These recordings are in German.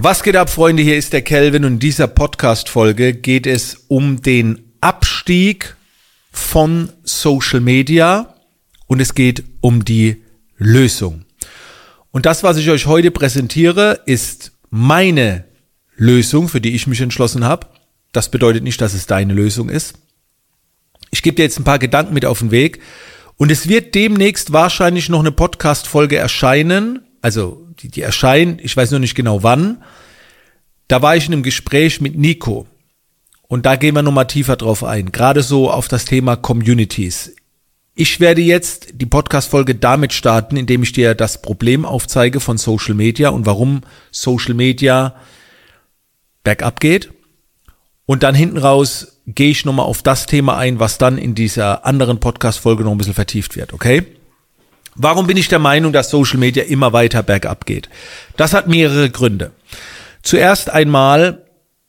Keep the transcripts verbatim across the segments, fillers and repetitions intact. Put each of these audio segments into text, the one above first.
Was geht ab, Freunde? Hier ist der Kelvin und in dieser Podcast-Folge geht es um den Abstieg von Social Media und es geht um die Lösung. Und das, was ich euch heute präsentiere, ist meine Lösung, für die ich mich entschlossen habe. Das bedeutet nicht, dass es deine Lösung ist. Ich gebe dir jetzt ein paar Gedanken mit auf den Weg und es wird demnächst wahrscheinlich noch eine Podcast-Folge erscheinen, also die, die erscheinen, ich weiß noch nicht genau wann. Da war ich in einem Gespräch mit Nico und da gehen wir nochmal tiefer drauf ein, gerade so auf das Thema Communities. Ich werde jetzt die Podcast-Folge damit starten, indem ich dir das Problem aufzeige von Social Media und warum Social Media bergab geht. Und dann hinten raus gehe ich nochmal auf das Thema ein, was dann in dieser anderen Podcast-Folge noch ein bisschen vertieft wird, okay? Warum bin ich der Meinung, dass Social Media immer weiter bergab geht? Das hat mehrere Gründe. Zuerst einmal,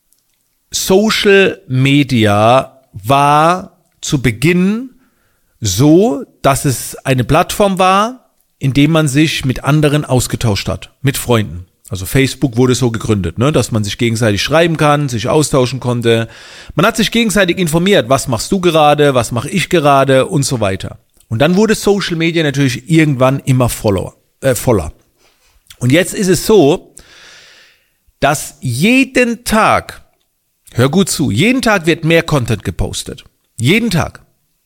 Social Media war zu Beginn so, dass es eine Plattform war, in der man sich mit anderen ausgetauscht hat, mit Freunden. Also Facebook wurde so gegründet, ne, dass man sich gegenseitig schreiben kann, sich austauschen konnte. Man hat sich gegenseitig informiert, was machst du gerade, was mache ich gerade und so weiter. Und dann wurde Social Media natürlich irgendwann immer voller, äh, voller. Und jetzt ist es so, dass jeden Tag, hör gut zu, jeden Tag wird mehr Content gepostet. Jeden Tag.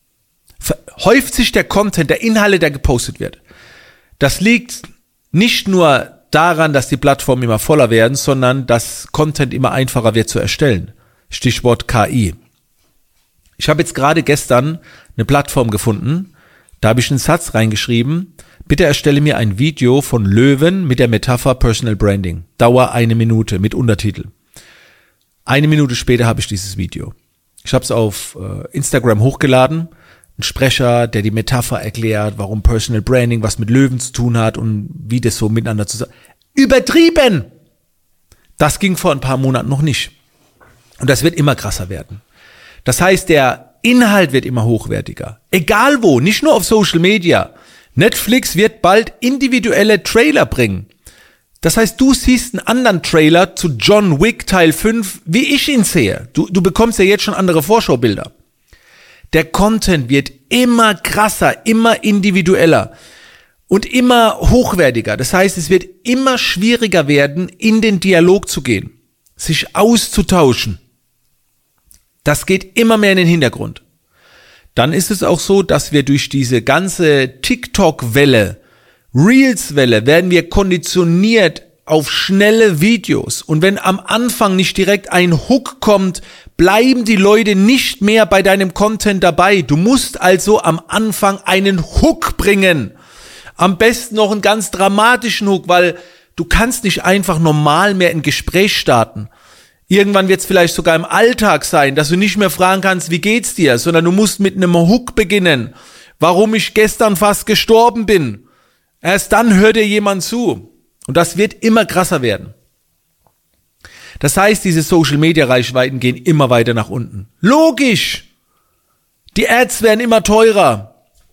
Häuft sich der Content, der Inhalte, der gepostet wird. Das liegt nicht nur daran, dass die Plattformen immer voller werden, sondern dass Content immer einfacher wird zu erstellen. Stichwort K I. Ich habe jetzt gerade gestern eine Plattform gefunden, da habe ich einen Satz reingeschrieben, bitte erstelle mir ein Video von Löwen mit der Metapher Personal Branding. Dauer eine Minute mit Untertitel. Eine Minute später habe ich dieses Video. Ich habe es auf äh, Instagram hochgeladen. Ein Sprecher, der die Metapher erklärt, warum Personal Branding was mit Löwen zu tun hat und wie das so miteinander zusammen... Übertrieben! Das ging vor ein paar Monaten noch nicht. Und das wird immer krasser werden. Das heißt, der Inhalt wird immer hochwertiger. Egal wo, nicht nur auf Social Media. Netflix wird bald individuelle Trailer bringen. Das heißt, du siehst einen anderen Trailer zu John Wick Teil fünf, wie ich ihn sehe. Du, du bekommst ja jetzt schon andere Vorschaubilder. Der Content wird immer krasser, immer individueller und immer hochwertiger. Das heißt, es wird immer schwieriger werden, in den Dialog zu gehen, sich auszutauschen. Das geht immer mehr in den Hintergrund. Dann ist es auch so, dass wir durch diese ganze TikTok-Welle, Reels-Welle, werden wir konditioniert auf schnelle Videos. Und wenn am Anfang nicht direkt ein Hook kommt, bleiben die Leute nicht mehr bei deinem Content dabei. Du musst also am Anfang einen Hook bringen. Am besten noch einen ganz dramatischen Hook, weil du kannst nicht einfach normal mehr ein Gespräch starten. Irgendwann wird es vielleicht sogar im Alltag sein, dass du nicht mehr fragen kannst, wie geht's dir, sondern du musst mit einem Hook beginnen. Warum ich gestern fast gestorben bin. Erst dann hört dir jemand zu. Und das wird immer krasser werden. Das heißt, diese Social-Media-Reichweiten gehen immer weiter nach unten. Logisch! Die Ads werden immer teurer.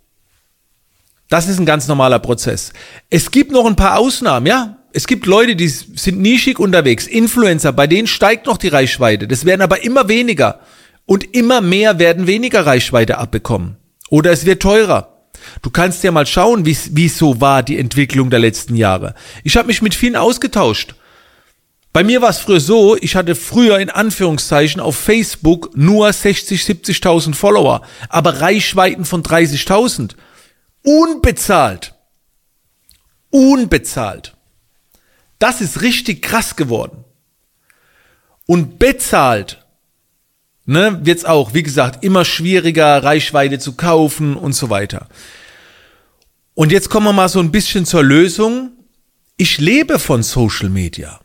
Das ist ein ganz normaler Prozess. Es gibt noch ein paar Ausnahmen, ja. Es gibt Leute, die sind nischig unterwegs, Influencer, bei denen steigt noch die Reichweite. Das werden aber immer weniger. Und immer mehr werden weniger Reichweite abbekommen. Oder es wird teurer. Du kannst ja mal schauen, wie wie so war die Entwicklung der letzten Jahre. Ich habe mich mit vielen ausgetauscht. Bei mir war es früher so, ich hatte früher in Anführungszeichen auf Facebook nur sechzig, siebzigtausend Follower, aber Reichweiten von dreißigtausend. Unbezahlt. Unbezahlt. Das ist richtig krass geworden. Und bezahlt, ne, wird's auch, wie gesagt, immer schwieriger, Reichweite zu kaufen und so weiter. Und jetzt kommen wir mal so ein bisschen zur Lösung. Ich lebe von Social Media.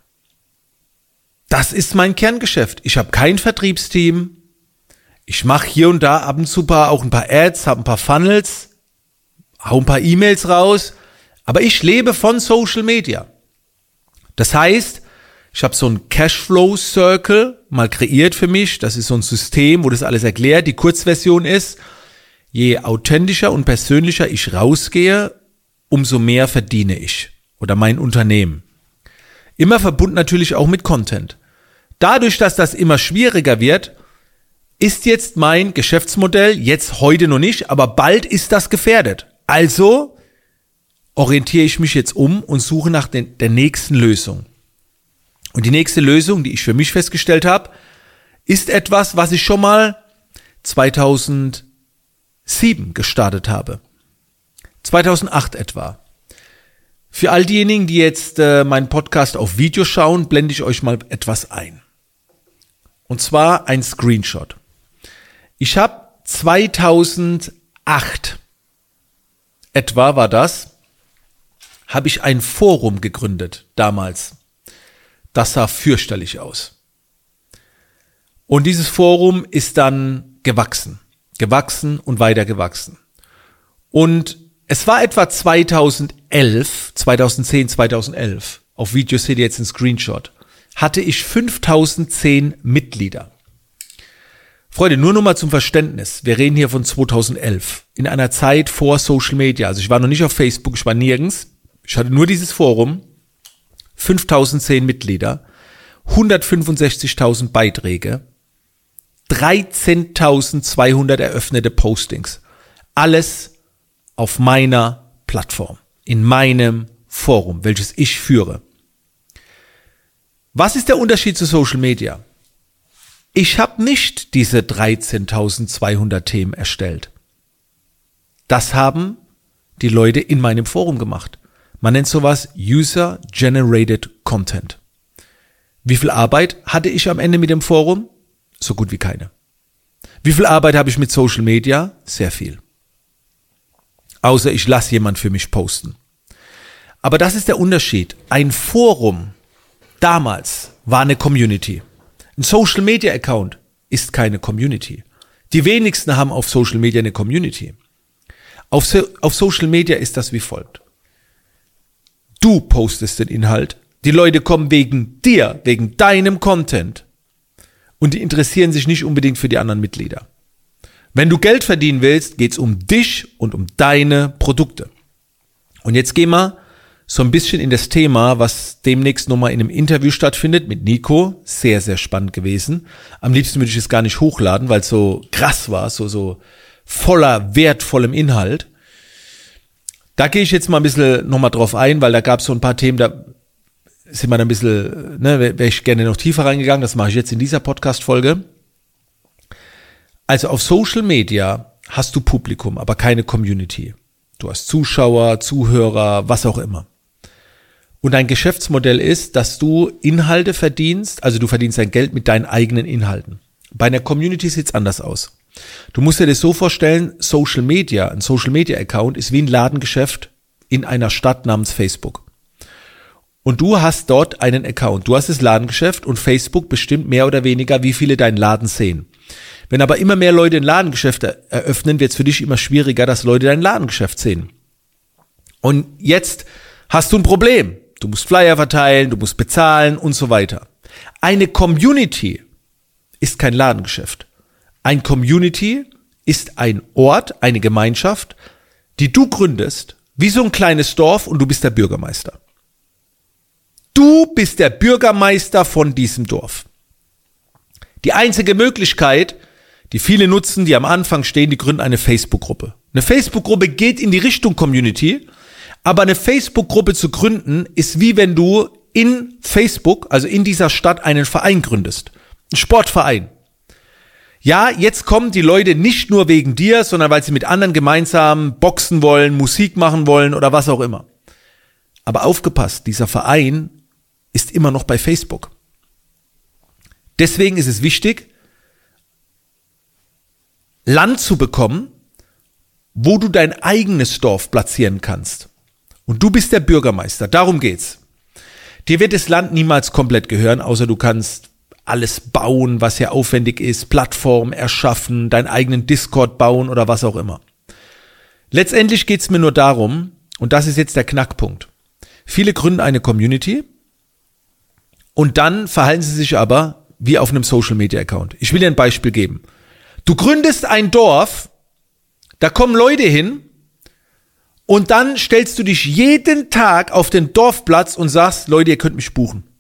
Das ist mein Kerngeschäft. Ich habe kein Vertriebsteam. Ich mache hier und da ab und zu paar, auch ein paar Ads, habe ein paar Funnels, hau ein paar E-Mails raus. Aber ich lebe von Social Media. Das heißt, ich habe so ein Cashflow-Circle mal kreiert für mich. Das ist so ein System, wo das alles erklärt. Die Kurzversion ist, je authentischer und persönlicher ich rausgehe, umso mehr verdiene ich oder mein Unternehmen. Immer verbunden natürlich auch mit Content. Dadurch, dass das immer schwieriger wird, ist jetzt mein Geschäftsmodell, jetzt heute noch nicht, aber bald ist das gefährdet. Also orientiere ich mich jetzt um und suche nach den, der nächsten Lösung. Und die nächste Lösung, die ich für mich festgestellt habe, ist etwas, was ich schon mal zweitausendsieben gestartet habe. zweitausendacht etwa. Für all diejenigen, die jetzt äh, meinen Podcast auf Video schauen, blende ich euch mal etwas ein. Und zwar ein Screenshot. Ich habe zweitausendacht, etwa war das, habe ich ein Forum gegründet damals. Das sah fürchterlich aus. Und dieses Forum ist dann gewachsen, gewachsen und weiter gewachsen. Und es war etwa zweitausendelf, zweitausendzehn, zweitausendelf, auf Video seht ihr jetzt einen Screenshot, hatte ich fünftausendzehn Mitglieder. Freunde, nur noch mal zum Verständnis, wir reden hier von zweitausendelf, in einer Zeit vor Social Media, also ich war noch nicht auf Facebook, ich war nirgends, ich hatte nur dieses Forum, fünftausendzehn Mitglieder, hundertfünfundsechzigtausend Beiträge, dreizehntausendzweihundert eröffnete Postings, alles auf meiner Plattform, in meinem Forum, welches ich führe. Was ist der Unterschied zu Social Media? Ich habe nicht diese dreizehntausendzweihundert Themen erstellt. Das haben die Leute in meinem Forum gemacht. Man nennt sowas User-Generated Content. Wie viel Arbeit hatte ich am Ende mit dem Forum? So gut wie keine. Wie viel Arbeit habe ich mit Social Media? Sehr viel. Außer ich lasse jemand für mich posten. Aber das ist der Unterschied. Ein Forum damals war eine Community. Ein Social Media Account ist keine Community. Die wenigsten haben auf Social Media eine Community. Auf, so, auf Social Media ist das wie folgt. Du postest den Inhalt, die Leute kommen wegen dir, wegen deinem Content und die interessieren sich nicht unbedingt für die anderen Mitglieder. Wenn du Geld verdienen willst, geht's um dich und um deine Produkte. Und jetzt gehen wir so ein bisschen in das Thema, was demnächst nochmal in einem Interview stattfindet mit Nico. Sehr, sehr spannend gewesen. Am liebsten würde ich es gar nicht hochladen, weil es so krass war, so, so voller, wertvollem Inhalt. Da gehe ich jetzt mal ein bisschen nochmal drauf ein, weil da gab es so ein paar Themen, da sind wir dann ein bisschen, ne, wäre ich gerne noch tiefer reingegangen. Das mache ich jetzt in dieser Podcast-Folge. Also auf Social Media hast du Publikum, aber keine Community. Du hast Zuschauer, Zuhörer, was auch immer. Und dein Geschäftsmodell ist, dass du Inhalte verdienst, also du verdienst dein Geld mit deinen eigenen Inhalten. Bei einer Community sieht's anders aus. Du musst dir das so vorstellen, Social Media, ein Social Media Account ist wie ein Ladengeschäft in einer Stadt namens Facebook. Und du hast dort einen Account. Du hast das Ladengeschäft und Facebook bestimmt mehr oder weniger, wie viele deinen Laden sehen. Wenn aber immer mehr Leute ein Ladengeschäft eröffnen, wird es für dich immer schwieriger, dass Leute dein Ladengeschäft sehen. Und jetzt hast du ein Problem. Du musst Flyer verteilen, du musst bezahlen und so weiter. Eine Community ist kein Ladengeschäft. Ein Community ist ein Ort, eine Gemeinschaft, die du gründest, wie so ein kleines Dorf und du bist der Bürgermeister. Du bist der Bürgermeister von diesem Dorf. Die einzige Möglichkeit, die viele nutzen, die am Anfang stehen, die gründen eine Facebook-Gruppe. Eine Facebook-Gruppe geht in die Richtung Community, aber eine Facebook-Gruppe zu gründen, ist wie wenn du in Facebook, also in dieser Stadt, einen Verein gründest. Ein Sportverein. Ja, jetzt kommen die Leute nicht nur wegen dir, sondern weil sie mit anderen gemeinsam boxen wollen, Musik machen wollen oder was auch immer. Aber aufgepasst, dieser Verein ist immer noch bei Facebook. Deswegen ist es wichtig, Land zu bekommen, wo du dein eigenes Dorf platzieren kannst. Und du bist der Bürgermeister, darum geht's. Dir wird das Land niemals komplett gehören, außer du kannst alles bauen, was ja aufwendig ist, Plattformen erschaffen, deinen eigenen Discord bauen oder was auch immer. Letztendlich geht's mir nur darum, und das ist jetzt der Knackpunkt, viele gründen eine Community und dann verhalten sie sich aber wie auf einem Social Media Account. Ich will dir ein Beispiel geben. Du gründest ein Dorf, da kommen Leute hin und dann stellst du dich jeden Tag auf den Dorfplatz und sagst, Leute, ihr könnt mich buchen.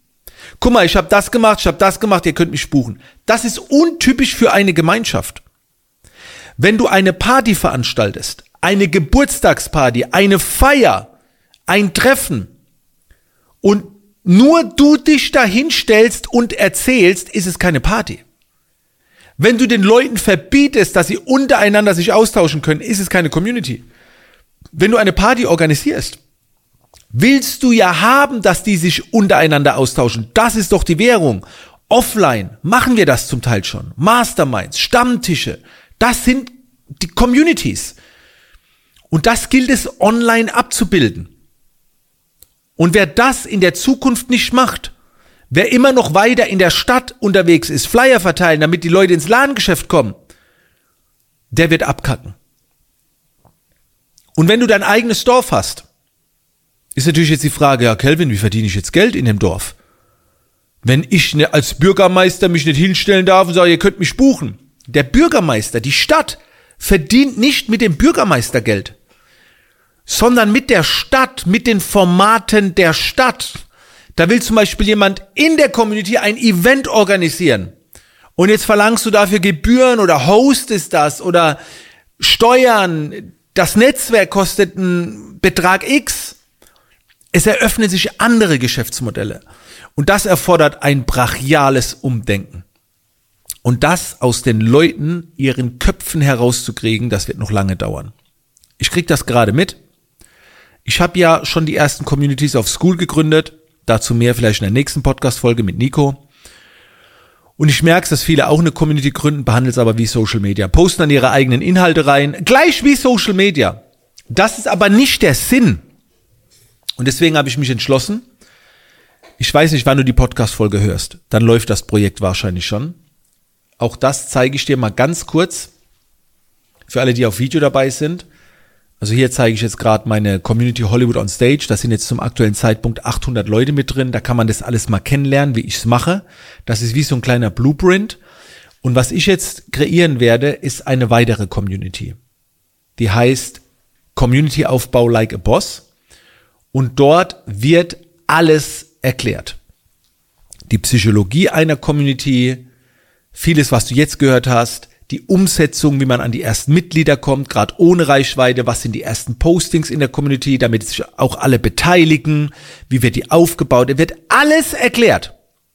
Guck mal, ich habe das gemacht, ich habe das gemacht, ihr könnt mich buchen. Das ist untypisch für eine Gemeinschaft. Wenn du eine Party veranstaltest, eine Geburtstagsparty, eine Feier, ein Treffen und nur du dich dahin stellst und erzählst, ist es keine Party. Wenn du den Leuten verbietest, dass sie untereinander sich austauschen können, ist es keine Community. Wenn du eine Party organisierst, willst du ja haben, dass die sich untereinander austauschen. Das ist doch die Währung. Offline machen wir das zum Teil schon. Masterminds, Stammtische, das sind die Communities. Und das gilt es online abzubilden. Und wer das in der Zukunft nicht macht, wer immer noch weiter in der Stadt unterwegs ist, Flyer verteilen, damit die Leute ins Ladengeschäft kommen, der wird abkacken. Und wenn du dein eigenes Dorf hast, ist natürlich jetzt die Frage, ja Kelvin, wie verdiene ich jetzt Geld in dem Dorf? Wenn ich ne, als Bürgermeister mich nicht hinstellen darf und sage, ihr könnt mich buchen. Der Bürgermeister, die Stadt, verdient nicht mit dem Bürgermeister Geld, sondern mit der Stadt, mit den Formaten der Stadt. Da will zum Beispiel jemand in der Community ein Event organisieren. Und jetzt verlangst du dafür Gebühren oder hostest das oder Steuern. Das Netzwerk kostet einen Betrag X. Es eröffnen sich andere Geschäftsmodelle. Und das erfordert ein brachiales Umdenken. Und das aus den Leuten, ihren Köpfen herauszukriegen, das wird noch lange dauern. Ich krieg das gerade mit. Ich habe ja schon die ersten Communities auf Skool gegründet. Dazu mehr vielleicht in der nächsten Podcast-Folge mit Nico. Und ich merke, dass viele auch eine Community gründen, behandeln es aber wie Social Media. Posten dann ihre eigenen Inhalte rein, gleich wie Social Media. Das ist aber nicht der Sinn. Und deswegen habe ich mich entschlossen, ich weiß nicht, wann du die Podcast-Folge hörst, dann läuft das Projekt wahrscheinlich schon. Auch das zeige ich dir mal ganz kurz, für alle, die auf Video dabei sind. Also hier zeige ich jetzt gerade meine Community Hollywood on Stage. Da sind jetzt zum aktuellen Zeitpunkt achthundert Leute mit drin. Da kann man das alles mal kennenlernen, wie ich es mache. Das ist wie so ein kleiner Blueprint. Und was ich jetzt kreieren werde, ist eine weitere Community. Die heißt Community Aufbau like a Boss. Und dort wird alles erklärt. Die Psychologie einer Community, vieles, was du jetzt gehört hast, die Umsetzung, wie man an die ersten Mitglieder kommt, gerade ohne Reichweite, was sind die ersten Postings in der Community, damit sich auch alle beteiligen, wie wird die aufgebaut, es wird alles erklärt.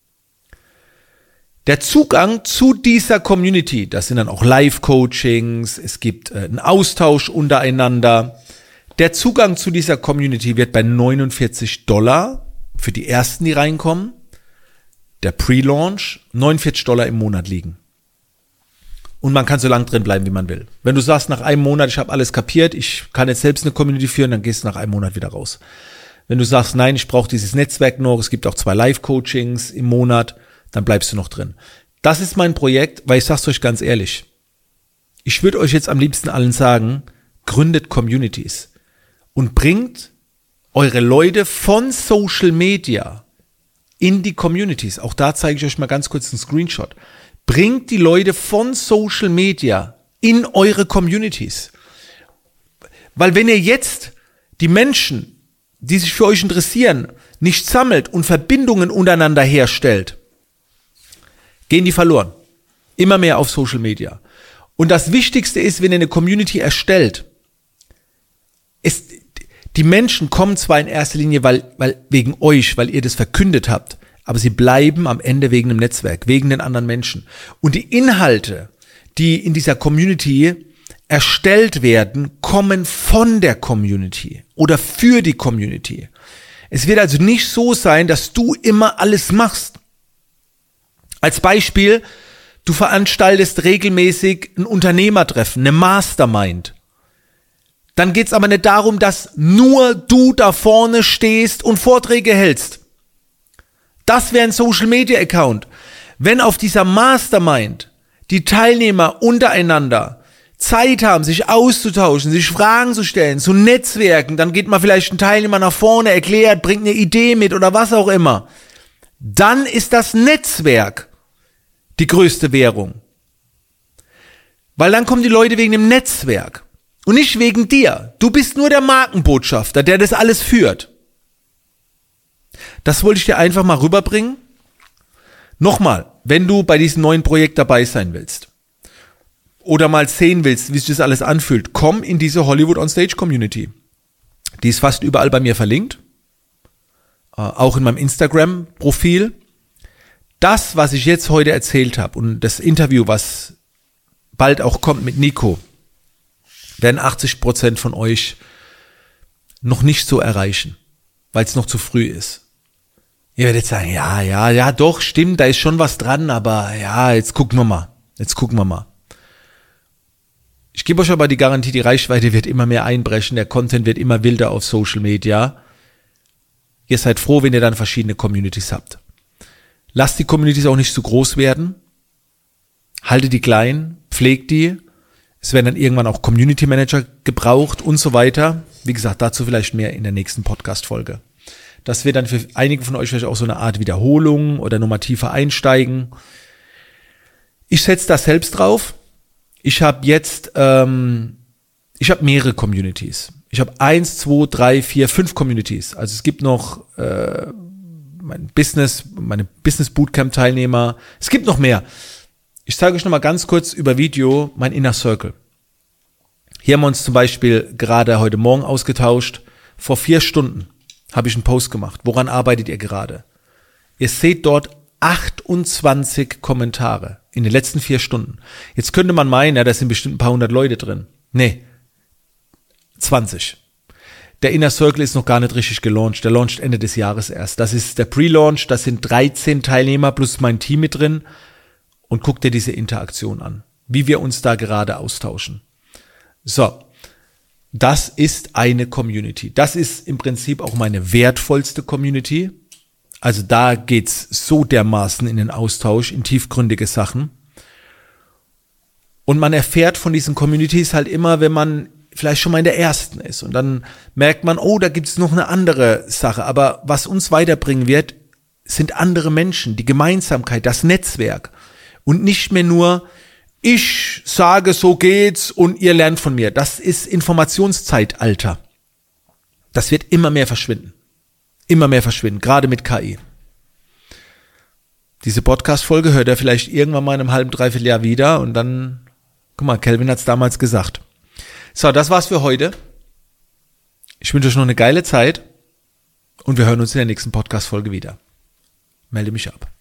Der Zugang zu dieser Community, das sind dann auch Live-Coachings, es gibt äh, einen Austausch untereinander. Der Zugang zu dieser Community wird bei neunundvierzig Dollar für die ersten, die reinkommen, der Pre-Launch, neunundvierzig Dollar im Monat liegen. Und man kann so lange drin bleiben, wie man will. Wenn du sagst, nach einem Monat, ich habe alles kapiert, ich kann jetzt selbst eine Community führen, dann gehst du nach einem Monat wieder raus. Wenn du sagst, nein, ich brauche dieses Netzwerk noch, es gibt auch zwei Live-Coachings im Monat, dann bleibst du noch drin. Das ist mein Projekt, weil ich sag's euch ganz ehrlich, ich würde euch jetzt am liebsten allen sagen, gründet Communities und bringt eure Leute von Social Media in die Communities. Auch da zeige ich euch mal ganz kurz einen Screenshot. Bringt die Leute von Social Media in eure Communities. Weil wenn ihr jetzt die Menschen, die sich für euch interessieren, nicht sammelt und Verbindungen untereinander herstellt, gehen die verloren. Immer mehr auf Social Media. Und das Wichtigste ist, wenn ihr eine Community erstellt, ist, die Menschen kommen zwar in erster Linie, weil, weil wegen euch, weil ihr das verkündet habt, aber sie bleiben am Ende wegen dem Netzwerk, wegen den anderen Menschen. Und die Inhalte, die in dieser Community erstellt werden, kommen von der Community oder für die Community. Es wird also nicht so sein, dass du immer alles machst. Als Beispiel, du veranstaltest regelmäßig ein Unternehmertreffen, eine Mastermind. Dann geht's aber nicht darum, dass nur du da vorne stehst und Vorträge hältst. Das wäre ein Social-Media-Account. Wenn auf dieser Mastermind die Teilnehmer untereinander Zeit haben, sich auszutauschen, sich Fragen zu stellen, zu netzwerken, dann geht mal vielleicht ein Teilnehmer nach vorne, erklärt, bringt eine Idee mit oder was auch immer. Dann ist das Netzwerk die größte Währung. Weil dann kommen die Leute wegen dem Netzwerk und nicht wegen dir. Du bist nur der Markenbotschafter, der das alles führt. Das wollte ich dir einfach mal rüberbringen. Nochmal, wenn du bei diesem neuen Projekt dabei sein willst oder mal sehen willst, wie sich das alles anfühlt, komm in diese Hollywood on Stage Community. Die ist fast überall bei mir verlinkt, äh, auch in meinem Instagram-Profil. Das, was ich jetzt heute erzählt habe und das Interview, was bald auch kommt mit Nico, werden achtzig Prozent von euch noch nicht so erreichen, weil es noch zu früh ist. Ihr werdet sagen, ja, ja, ja, doch, stimmt, da ist schon was dran, aber ja, jetzt gucken wir mal, jetzt gucken wir mal. Ich gebe euch aber die Garantie, die Reichweite wird immer mehr einbrechen, der Content wird immer wilder auf Social Media. Ihr seid froh, wenn ihr dann verschiedene Communities habt. Lasst die Communities auch nicht zu groß werden, haltet die klein, pflegt die. Es werden dann irgendwann auch Community Manager gebraucht und so weiter. Wie gesagt, dazu vielleicht mehr in der nächsten Podcast-Folge. Das wird dann für einige von euch vielleicht auch so eine Art Wiederholung oder nochmal tiefer einsteigen. Ich setze da selbst drauf. Ich habe jetzt, ähm, ich habe mehrere Communities. Ich habe eins, zwei, drei, vier, fünf Communities. Also es gibt noch äh, mein Business, meine Business Bootcamp Teilnehmer. Es gibt noch mehr. Ich zeige euch nochmal ganz kurz über Video mein Inner Circle. Hier haben wir uns zum Beispiel gerade heute Morgen ausgetauscht. Vor vier Stunden habe ich einen Post gemacht. Woran arbeitet ihr gerade? Ihr seht dort achtundzwanzig Kommentare in den letzten vier Stunden. Jetzt könnte man meinen, ja, da sind bestimmt ein paar hundert Leute drin. Nee, zwanzig. Der Inner Circle ist noch gar nicht richtig gelauncht. Der launcht Ende des Jahres erst. Das ist der Pre-Launch. Das sind dreizehn Teilnehmer plus mein Team mit drin. Und guck dir diese Interaktion an, wie wir uns da gerade austauschen. So, das ist eine Community. Das ist im Prinzip auch meine wertvollste Community. Also da geht's so dermaßen in den Austausch, in tiefgründige Sachen. Und man erfährt von diesen Communities halt immer, wenn man vielleicht schon mal in der ersten ist. Und dann merkt man, oh, da gibt's noch eine andere Sache. Aber was uns weiterbringen wird, sind andere Menschen, die Gemeinsamkeit, das Netzwerk. Und nicht mehr nur, ich sage, so geht's und ihr lernt von mir. Das ist Informationszeitalter. Das wird immer mehr verschwinden. Immer mehr verschwinden, gerade mit K I. Diese Podcast-Folge hört er vielleicht irgendwann mal in einem halben, dreiviertel Jahr wieder und dann, guck mal, Kelvin hat's damals gesagt. So, das war's für heute. Ich wünsche euch noch eine geile Zeit und wir hören uns in der nächsten Podcast-Folge wieder. Melde mich ab.